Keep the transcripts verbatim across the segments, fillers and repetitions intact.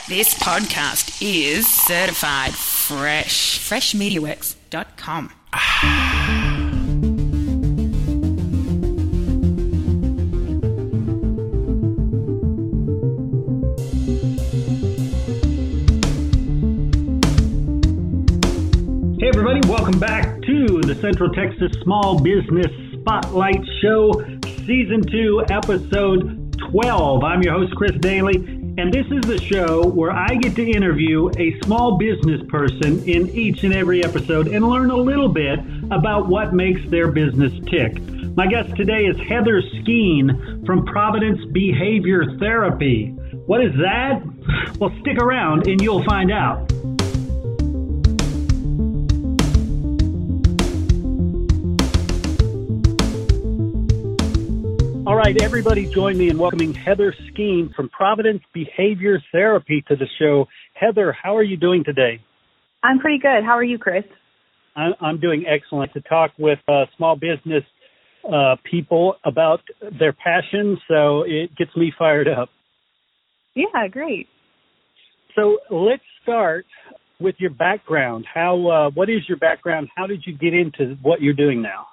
This podcast is certified fresh. fresh media works dot com. Hey everybody, welcome back to the Central Texas Small Business Spotlight Show, Season two, Episode twelve. I'm your host, Chris Daly, and this is the show where I get to interview a small business person in each and every episode and learn a little bit about what makes their business tick. My guest today is Heather Skeen from Providence Behavior Therapy. What is that? Well, stick around and you'll find out. All right, everybody join me in welcoming Heather Skeen from Providence Behavior Therapy to the show. Heather, how are you doing today? I'm pretty good. How are you, Chris? I'm doing excellent. To talk with uh, small business uh, people about their passion, so it gets me fired up. Yeah, great. So let's start with your background. How? Uh, what is your background? How did you get into what you're doing now?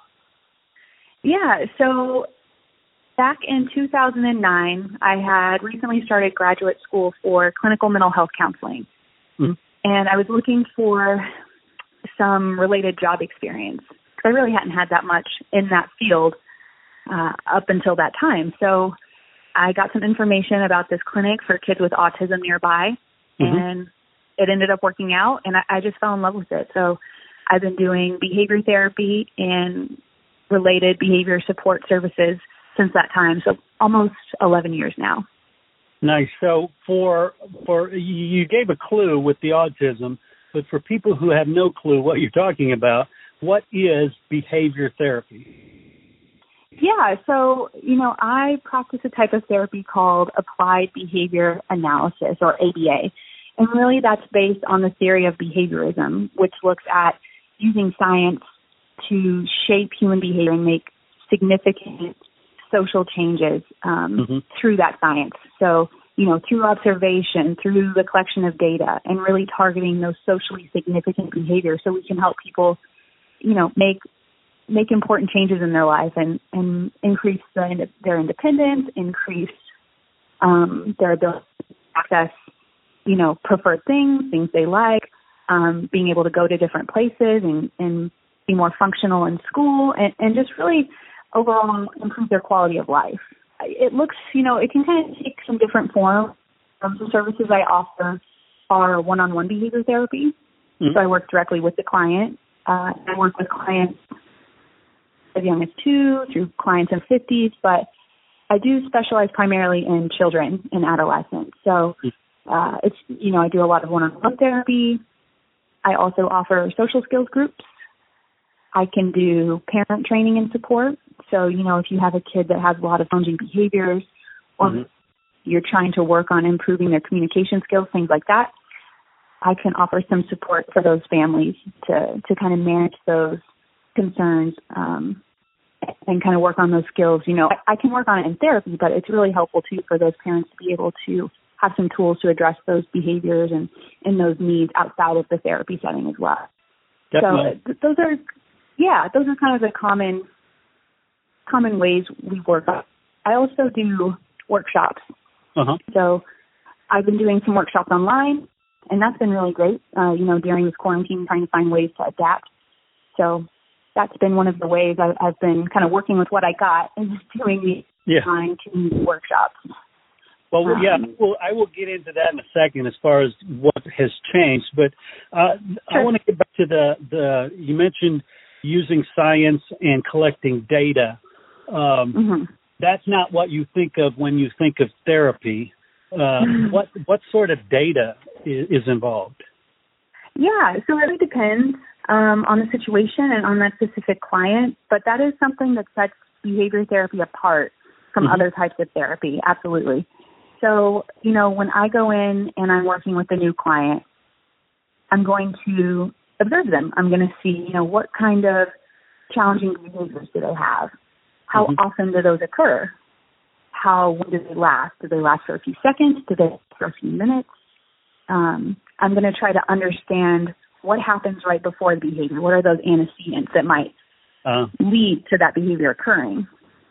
Yeah, so back in two thousand nine, I had recently started graduate school for clinical mental health counseling. Mm-hmm. And I was looking for some related job experience because I really hadn't had that much in that field uh, up until that time. So I got some information about this clinic for kids with autism nearby, mm-hmm. and it ended up working out, and I, I just fell in love with it. So I've been doing behavior therapy and related behavior support services since that time, so almost eleven years now. Nice. So for for you gave a clue with the autism, but for people who have no clue what you're talking about, what is behavior therapy? Yeah, so, you know, I practice a type of therapy called applied behavior analysis, or A B A, and really that's based on the theory of behaviorism, which looks at using science to shape human behavior and make significant social changes um, mm-hmm. through that science. So, you know, through observation, through the collection of data, and really targeting those socially significant behaviors so we can help people, you know, make make important changes in their life and, and increase the, their independence, increase um, their ability to access, you know, preferred things, things they like, um, being able to go to different places and, and be more functional in school, and, and just really overall improve their quality of life. It looks, you know, it can kind of take some different forms. Um, the services I offer are one-on-one behavior therapy. Mm-hmm. So I work directly with the client. Uh, I work with clients as young as two through clients in fifties, but I do specialize primarily in children and adolescents. So uh, it's, you know, I do a lot of one-on-one therapy. I also offer social skills groups. I can do parent training and support. So, you know, if you have a kid that has a lot of challenging behaviors, or mm-hmm. you're trying to work on improving their communication skills, things like that, I can offer some support for those families to, to kind of manage those concerns um, and kind of work on those skills. You know, I, I can work on it in therapy, but it's really helpful, too, for those parents to be able to have some tools to address those behaviors and, and those needs outside of the therapy setting as well. Definitely. So those are... Yeah, those are kind of the common common ways we work. I also do workshops. Uh-huh. So I've been doing some workshops online, and that's been really great, uh, you know, during this quarantine, trying to find ways to adapt. So that's been one of the ways I've, I've been kind of working with what I got and just doing these yeah. online community workshops. Well, um, yeah, well, I will get into that in a second as far as what has changed. But uh, sure. I want to get back to the, the you mentioned using science and collecting data. Um, mm-hmm. That's not what you think of when you think of therapy. Uh, mm-hmm. What what sort of data is, is involved? Yeah, so it really depends um, on the situation and on that specific client, but that is something that sets behavior therapy apart from mm-hmm. other types of therapy, absolutely. So, you know, when I go in and I'm working with a new client, I'm going to observe them. I'm going to see, you know, what kind of challenging behaviors do they have? How mm-hmm. often do those occur? How, when do they last? Do they last for a few seconds? Do they last for a few minutes? um, I'm going to try to understand what happens right before the behavior. What are those antecedents that might uh. lead to that behavior occurring?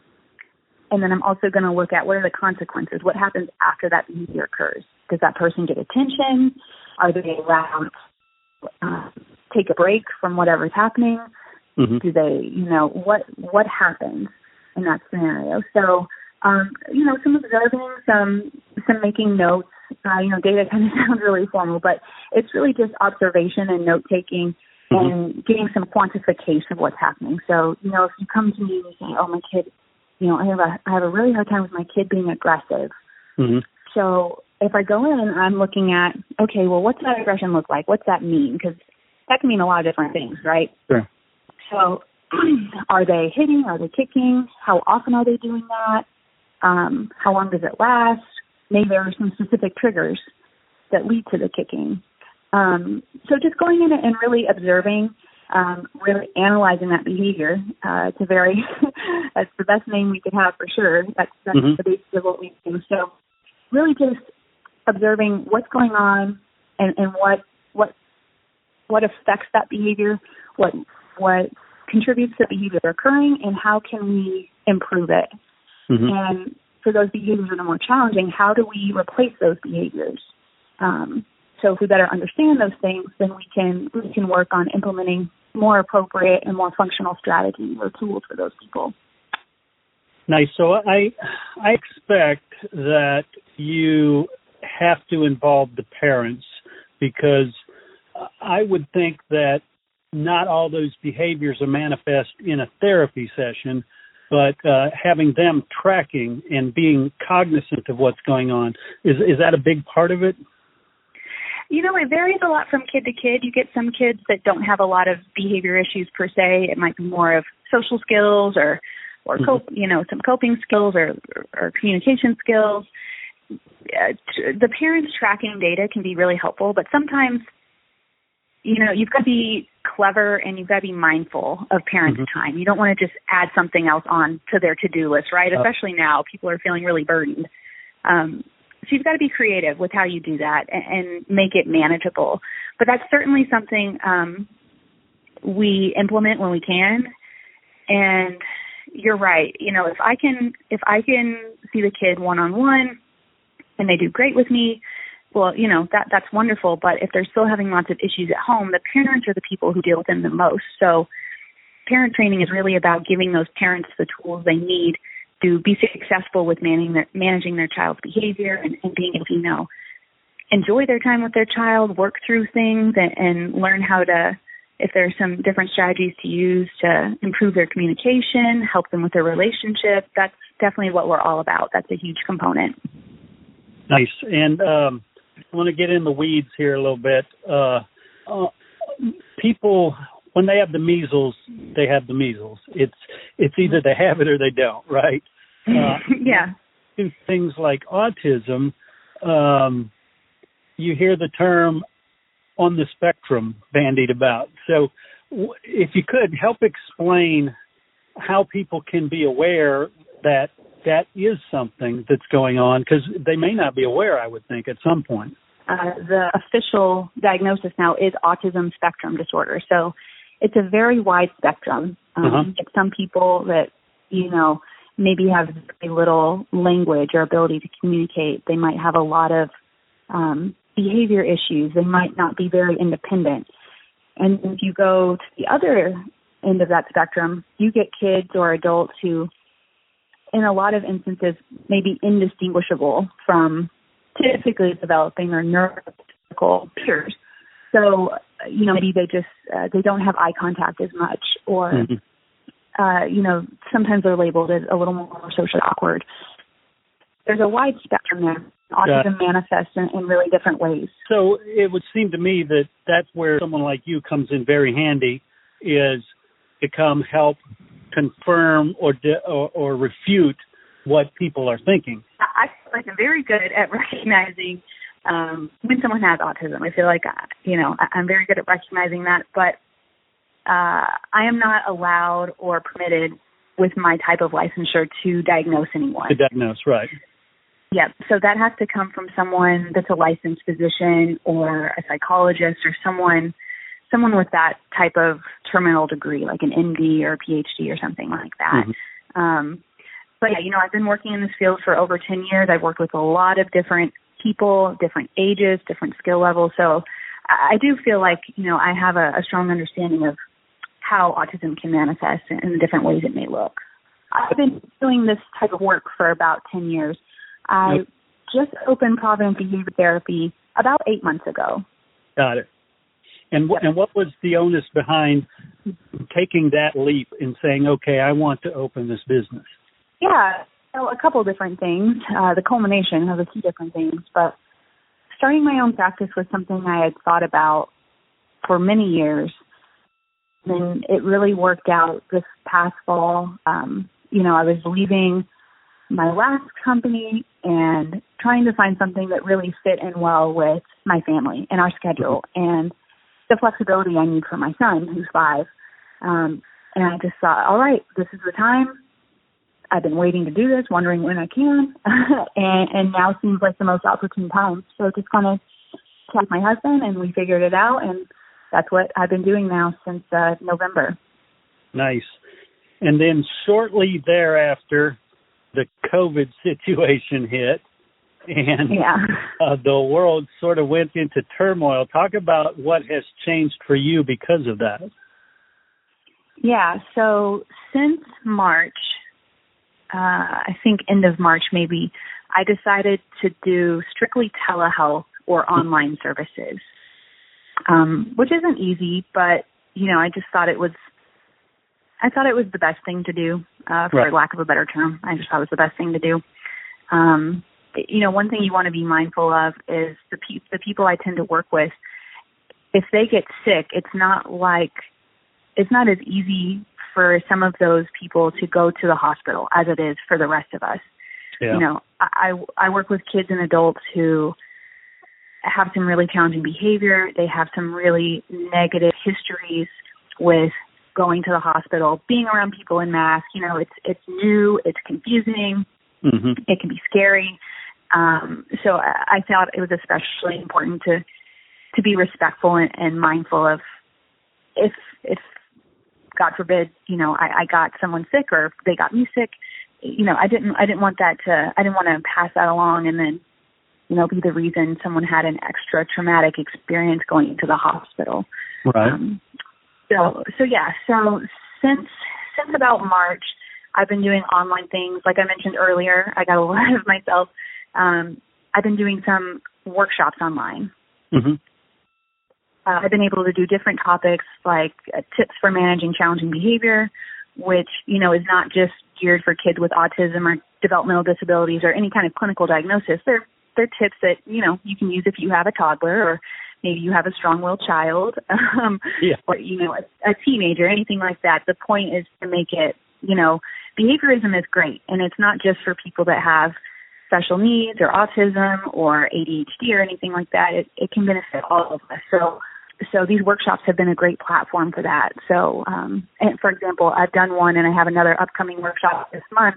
And then I'm also going to look at what are the consequences. What happens after that behavior occurs? Does that person get attention? Are they allowed to uh, take a break from whatever's happening? Mm-hmm. Do they, you know, what what happens in that scenario? So, um, you know, some observing, some some making notes. Uh, you know, data kind of sounds really formal, but it's really just observation and note taking mm-hmm. and getting some quantification of what's happening. So, you know, if you come to me and you say, "Oh, my kid, you know, I have a I have a really hard time with my kid being aggressive," mm-hmm. so if I go in, I'm looking at, okay, well, what's that aggression look like? What's that mean? Because that can mean a lot of different things, right? Sure. So are they hitting? Are they kicking? How often are they doing that? Um, how long does it last? Maybe there are some specific triggers that lead to the kicking. Um, so just going in and really observing, um, really analyzing that behavior. Uh, it's a very, that's the best name we could have for sure. That's, that's mm-hmm. the basis of what we do. So really just observing what's going on and, and what what what affects that behavior, what what contributes to the behavior occurring, and how can we improve it. Mm-hmm. And for those behaviors that are more challenging, how do we replace those behaviors? Um, so if we better understand those things, then we can we can work on implementing more appropriate and more functional strategies or tools for those people. Nice. So I I expect that you have to involve the parents, because I would think that not all those behaviors are manifest in a therapy session, but uh, having them tracking and being cognizant of what's going on. Is is that a big part of it? You know, it varies a lot from kid to kid. You get some kids that don't have a lot of behavior issues per se. It might be more of social skills or or mm-hmm. cope, you know, some coping skills or, or, or communication skills. Uh, the parents tracking data can be really helpful, but sometimes, you know, you've got to be clever and you've got to be mindful of parents' mm-hmm. time. You don't want to just add something else on to their to-do list, right? Uh, Especially now, people are feeling really burdened. Um, so you've got to be creative with how you do that and, and make it manageable. But that's certainly something um, we implement when we can. And you're right. You know, if I can, if I can see the kid one-on-one and they do great with me, well, you know, that that's wonderful. But if they're still having lots of issues at home, the parents are the people who deal with them the most. So parent training is really about giving those parents the tools they need to be successful with managing their, managing their child's behavior and, and being able to, you know, enjoy their time with their child, work through things, and, and learn how to, if there's some different strategies to use to improve their communication, help them with their relationship. That's definitely what we're all about. That's a huge component. Nice. And um, I want to get in the weeds here a little bit. Uh, uh, people, when they have the measles, they have the measles. It's it's either they have it or they don't, right? Uh, yeah. Things like autism, um, you hear the term on the spectrum bandied about. So w- if you could help explain how people can be aware that that is something that's going on, because they may not be aware, I would think, at some point. Uh, the official diagnosis now is autism spectrum disorder. So it's a very wide spectrum. Um, uh-huh. It's some people that, you know, maybe have very little language or ability to communicate. They might have a lot of um, behavior issues. They might not be very independent. And if you go to the other end of that spectrum, you get kids or adults who, in a lot of instances, may be indistinguishable from typically developing or neurotypical peers. So, you know, maybe they just, uh, they don't have eye contact as much, or, mm-hmm. uh, you know, sometimes they're labeled as a little more socially awkward. There's a wide spectrum there. Autism yeah. manifests in, in really different ways. So it would seem to me that that's where someone like you comes in very handy, is to come help confirm or, de- or or refute what people are thinking. I feel like I'm very good at recognizing um, when someone has autism. I feel like, you know, I'm very good at recognizing that, but uh, I am not allowed or permitted with my type of licensure to diagnose anyone. To diagnose, right. Yep. So that has to come from someone that's a licensed physician or a psychologist or someone someone with that type of terminal degree, like an M D or a P H D or something like that. Mm-hmm. Um, but, yeah, you know, I've been working in this field for over ten years. I've worked with a lot of different people, different ages, different skill levels. So I, I do feel like, you know, I have a, a strong understanding of how autism can manifest in, in the different ways it may look. I've been doing this type of work for about ten years. I yep. just opened Providence Behavior Therapy about eight months ago. Got it. And, yep. and what was the onus behind taking that leap and saying, okay, I want to open this business? Yeah, so a couple different things. Uh, the culmination of a few different things. But starting my own practice was something I had thought about for many years. And it really worked out this past fall. Um, you know, I was leaving my last company and trying to find something that really fit in well with my family and our schedule and the flexibility I need for my son, who's five. Um, and I just thought, all right, this is the time. I've been waiting to do this, wondering when I can, and, and now seems like the most opportune time. So just kind of chat with my husband, and we figured it out, and that's what I've been doing now since uh, November. Nice. And then shortly thereafter, the COVID situation hit, and yeah. uh, the world sort of went into turmoil. Talk about what has changed for you because of that. Yeah, so since March, uh, I think end of March maybe, I decided to do strictly telehealth or online services, um, which isn't easy, but, you know, I just thought it was I thought it was the best thing to do, uh, for right. lack of a better term. I just thought it was the best thing to do. Um, you know, one thing you want to be mindful of is the, pe- the people I tend to work with, if they get sick, it's not like, it's not as easy for some of those people to go to the hospital as it is for the rest of us. Yeah. You know, I, I work with kids and adults who have some really challenging behavior. They have some really negative histories with going to the hospital, being around people in masks. You know, it's it's new, it's confusing, mm-hmm. it can be scary. Um, so I, I thought it was especially important to to be respectful and, and mindful of if if God forbid, you know, I, I got someone sick or if they got me sick, you know, I didn't I didn't want that to I didn't want to pass that along and then, you know, be the reason someone had an extra traumatic experience going to the hospital. Right. Um, So, so yeah, so since, since about March, I've been doing online things. Like I mentioned earlier, I got a lot of myself. Um, I've been doing some workshops online. Mm-hmm. Uh, I've been able to do different topics like uh, tips for managing challenging behavior, which, you know, is not just geared for kids with autism or developmental disabilities or any kind of clinical diagnosis. They're, they're tips that, you know, you can use if you have a toddler or maybe you have a strong-willed child, um, yeah. or, you know, a, a teenager, anything like that. The point is to make it, you know, behaviorism is great. And it's not just for people that have special needs or autism or A D H D or anything like that. It, it can benefit all of us. So, so these workshops have been a great platform for that. So, um, and for example, I've done one and I have another upcoming workshop this month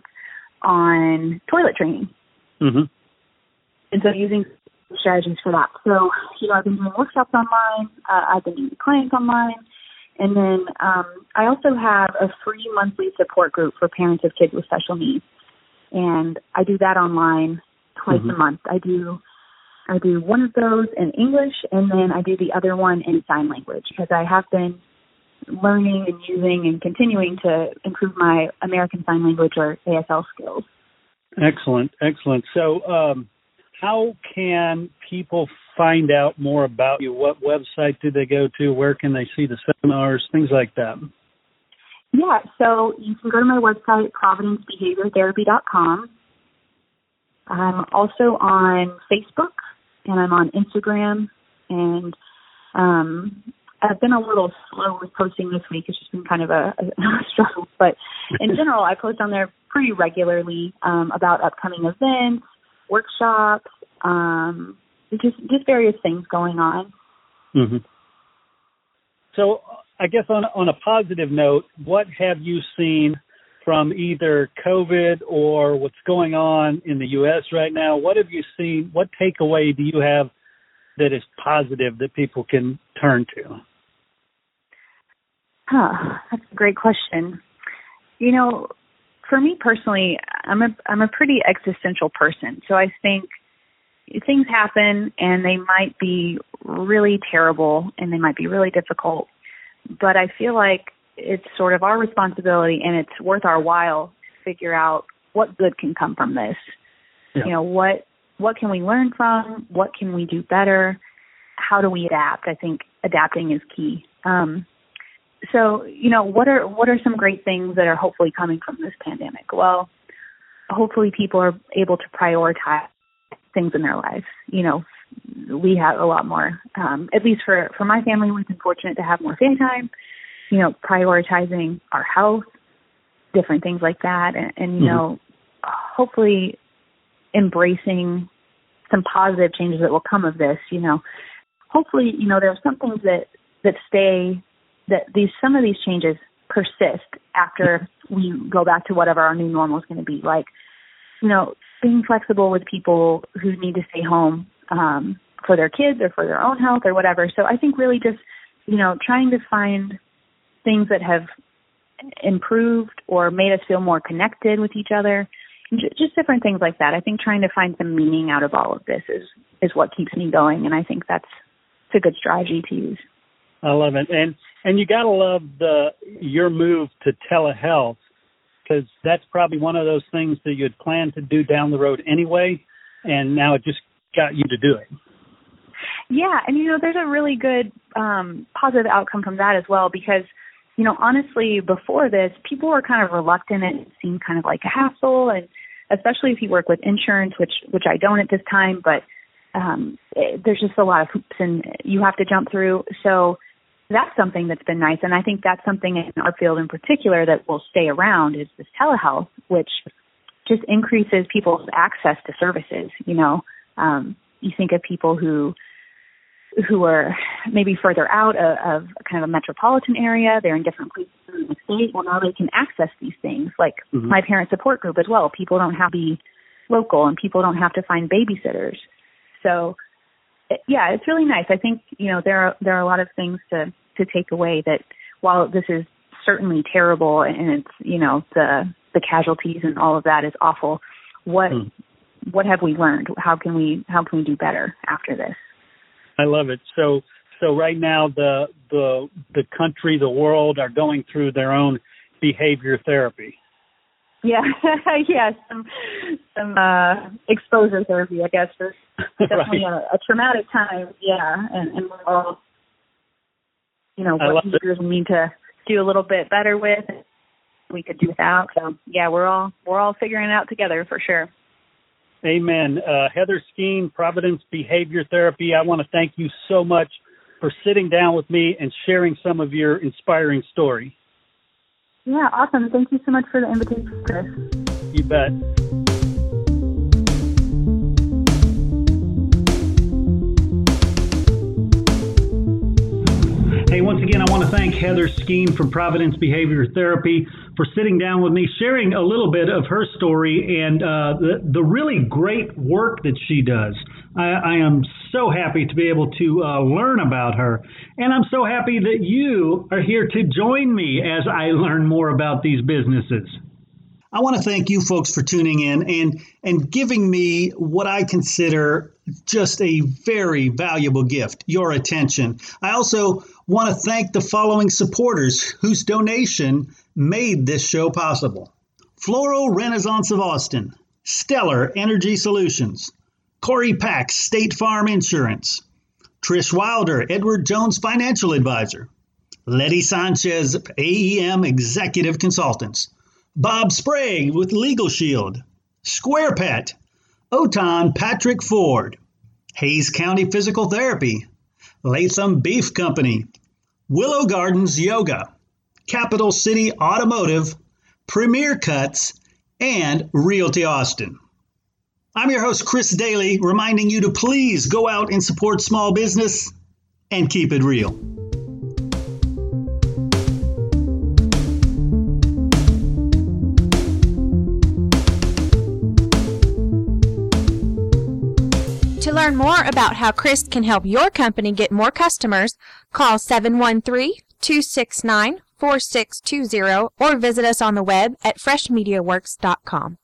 on toilet training. Mm-hmm. And so using strategies for that. So, you know, I've been doing workshops online. Uh, I've been doing clients online. And then um, I also have a free monthly support group for parents of kids with special needs. And I do that online twice mm-hmm. a month. I do I do one of those in English, and then I do the other one in sign language because I have been learning and using and continuing to improve my American Sign Language or A S L skills. Excellent, excellent. So, um, how can people find out more about you? What website do they go to? Where can they see the seminars? Things like that. Yeah, so you can go to my website, providence behavior therapy dot com. I'm also on Facebook, and I'm on Instagram, and um, I've been a little slow with posting this week. It's just been kind of a, a struggle. But in general, I post on there pretty regularly um, about upcoming events, workshops, um, just just various things going on. Mm-hmm. So I guess on on a positive note, what have you seen from either COVID or what's going on in the U S right now? What have you seen? What takeaway do you have that is positive that people can turn to? Huh, that's a great question. You know, for me personally, I'm a I'm a pretty existential person. So I think things happen and they might be really terrible and they might be really difficult, but I feel like it's sort of our responsibility and it's worth our while to figure out what good can come from this. Yeah. You know, what what can we learn from? What can we do better? How do we adapt? I think adapting is key. Um, so, you know, what are what are some great things that are hopefully coming from this pandemic? Well, hopefully people are able to prioritize things in their lives. You know, we have a lot more, um, at least for, for my family, we've been fortunate to have more family time, you know, prioritizing our health, different things like that. And, and you mm-hmm. know, hopefully embracing some positive changes that will come of this. You know, hopefully, you know, there are some things that, that stay, that these, some of these changes persist after we go back to whatever our new normal is going to be. Like, you know, being flexible with people who need to stay home um, for their kids or for their own health or whatever. So I think really just, you know, trying to find things that have improved or made us feel more connected with each other, just different things like that. I think trying to find some meaning out of all of this is, is what keeps me going. And I think that's it's a good strategy to use. I love it. And, and you got to love the, your move to telehealth, because that's probably one of those things that you had planned to do down the road anyway, and now it just got you to do it. Yeah, and, you know, there's a really good um, positive outcome from that as well, because, you know, honestly, before this, people were kind of reluctant. It seemed kind of like a hassle, and especially if you work with insurance, which which I don't at this time, but um, it, there's just a lot of hoops and you have to jump through. So that's something that's been nice, and I think that's something in our field in particular that will stay around is this telehealth, which just increases people's access to services. You know, um, you think of people who who are maybe further out of, of kind of a metropolitan area, they're in different places in the state. Well, now they can access these things, like mm-hmm. my parent support group as well. People don't have to be local, and people don't have to find babysitters. So, yeah, it's really nice. I think, you know, there are there are a lot of things to to take away that while this is certainly terrible and it's, you know, the the casualties and all of that is awful, what mm. what have we learned? How can we how can we do better after this? I love it. So so right now the the the country, the world are going through their own behavior therapy. Yeah, yeah, some some uh, exposure therapy, I guess. It's definitely right. a, a traumatic time. Yeah, and, and we're all, you know, what behaviors we need to do a little bit better with, we could do without. So yeah, we're all we're all figuring it out together for sure. Amen. Uh, Heather Skeen, Providence Behavior Therapy, I want to thank you so much for sitting down with me and sharing some of your inspiring story. Yeah, awesome. Thank you so much for the invitation, Chris. You bet. Hey, once again, I want to thank Heather Skeen from Providence Behavior Therapy for sitting down with me, sharing a little bit of her story and uh, the, the really great work that she does. I, I am so happy to be able to uh, learn about her. And I'm so happy that you are here to join me as I learn more about these businesses. I want to thank you folks for tuning in and, and giving me what I consider just a very valuable gift, your attention. I also want to thank the following supporters whose donation made this show possible. Floral Renaissance of Austin, Stellar Energy Solutions, Corey Pax, State Farm Insurance, Trish Wilder, Edward Jones Financial Advisor, Letty Sanchez, A E M Executive Consultants, Bob Sprague with Legal Shield, Square Pet, Oton Patrick Ford, Hayes County Physical Therapy, Latham Beef Company, Willow Gardens Yoga, Capital City Automotive, Premier Cuts, and Realty Austin. I'm your host, Chris Daly, reminding you to please go out and support small business and keep it real. learn more about how Chris can help your company get more customers, call seven one three, two six nine, four six two zero or visit us on the web at fresh media works dot com.